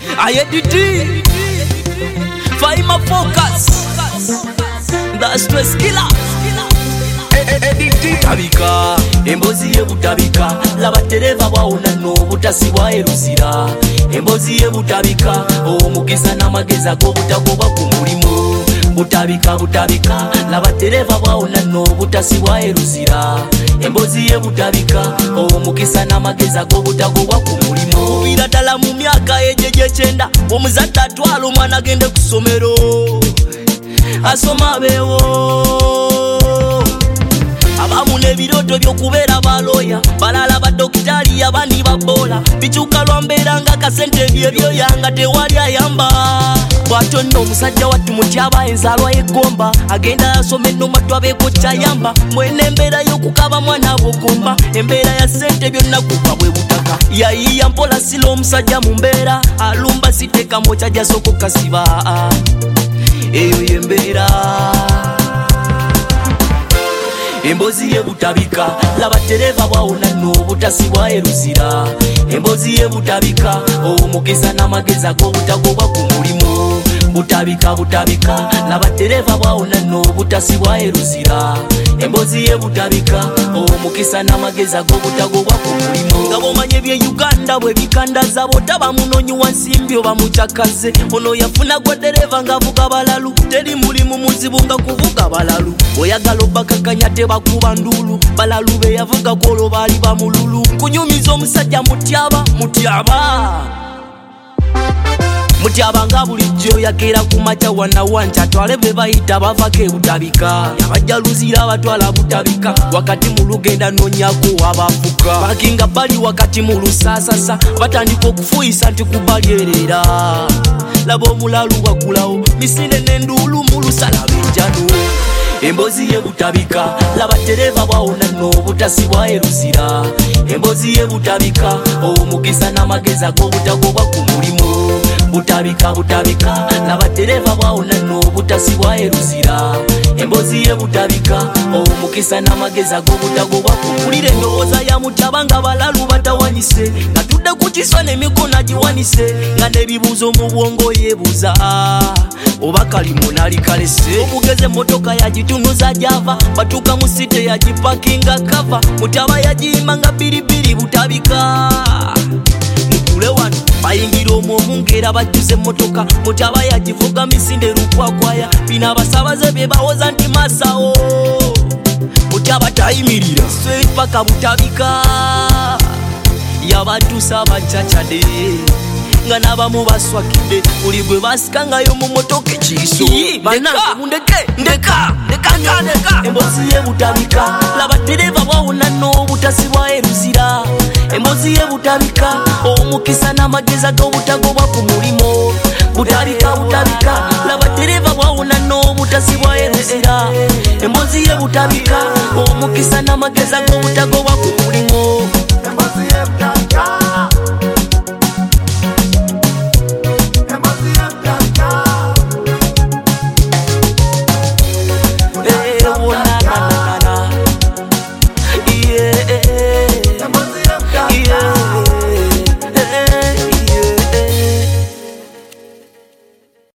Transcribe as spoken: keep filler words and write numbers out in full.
I edit Find my focus. That's stress killer. Butabika, embozi ye butabika. Laba tereva bawona no butasibwa eruzira. Embozi ye butabika, omukisa n'amageza go butagoba ku mulimo. Butabika butabika, laba tereva bawona no butasibwa eruzira. Embozi ye butabika, omukisa n'amageza go butagoba ku mulimo. Bira dala mu myaka ejeje chenda, omuzadde atwala omwana agende ku ssomero. Asoma bewo. Abamu n'ebiroto by'okubeera baloya, balala badokitali abandi babola. Bikyuka lwambeera nga kasente byebyoyanga tewali ayamba. Bw'atyo nno omusajja wattu mutyaba enzaalwa y'eggomba, agenda asoma ennoma twabeeko kyayamba. Mwene embeera y'okukaba mwana bw'ogomba, embeera ya ssente byonna kuba bwe butaka. Yayiya mpola sila omusajja mu mbeera, alumba siteeka mwoca jasoko kasiba. Eyo y'embeera. Embozi ye butabika, laba tereva bwawona no butasibwa eruzira. Embozi ye butabika, omukisa n'amageza go butagobwa ku mulimo. Butabika butabika, laba tereva bwawona no butasibwa eruzira. Embozi ye butabika, omukisa n'amageza go butagobwa ku mulimo. Nga bomanye bye Uganda bwe bikandaza, botaba munonyi wa nsimbi oba mukyakaze. Ono yafuna gwa dereva ng'avuga balalu, teri mulimu muzibu nga kuvuga balalu. Oyagala obakakanya tebakuba ndulu, balalu be yavuga golo bali bamululu. Kunyumiza omusajja mutyaba mutyaba mutyaba nga bulijjo yakeera ku makya wana wanca atwale be bayita bavako ebutabika. Yabajjaluzira abatwala butabika, wakati mu lugenda nonyako abafuka. Bakinga bali wakati mu lusaasasa, batandika okufuuyisa nti kubalyerera. Laba omulalu bagulawo, misinde n'enduulu mu lusala benjano. Embozi ye butabika, laba tereva bwawona no butasibwa eruzira. Embozi ye butabika, omukisa n'amageza go butagobwa ku mulimo. Butabika butabika, laba tereva bwawona no butasibwa eruzira. Embozi ye butabika, omukisa n'amageza go butagobwa ku mulimo. Endowooza ya mutyaba nga balalu batawanyise, nga tudde ku kiswa n'emikono agiwanise, nga n'ebibuuzo mu bwongo yeebuuza oba kalimu nali kalese. Omugeze emmotoka yagitunuza gyava, batuuka mu site yagipakinga kava. Mutyaba yagiyima nga biribiri butabika. Mutule wano bayingira omwomu ng'era bajjuza emmotoka. Mutyaba yagivuga misinde lukwakwaya, bino abasabaze bye bawoza nti masawo. Mutyaba tayimirira straight paka butabika, yabatuusa abacacade nga n'abamu baswakidde. Buli gwe basikangayo mu motoka ekiiso, bannange mundeke ndeka ndeka ndeka. Embozi ye butabika, laba tereva bwawona no butasibwa eruzira. Embozi ye butabika, omukisa n'amageza go butagobwa ku mulimo. Butabika butabika, laba tereva bwawona no butasibwa eruzira. Embozi ye butabika, omukisa n'amageza go butagobwa ku mulimo.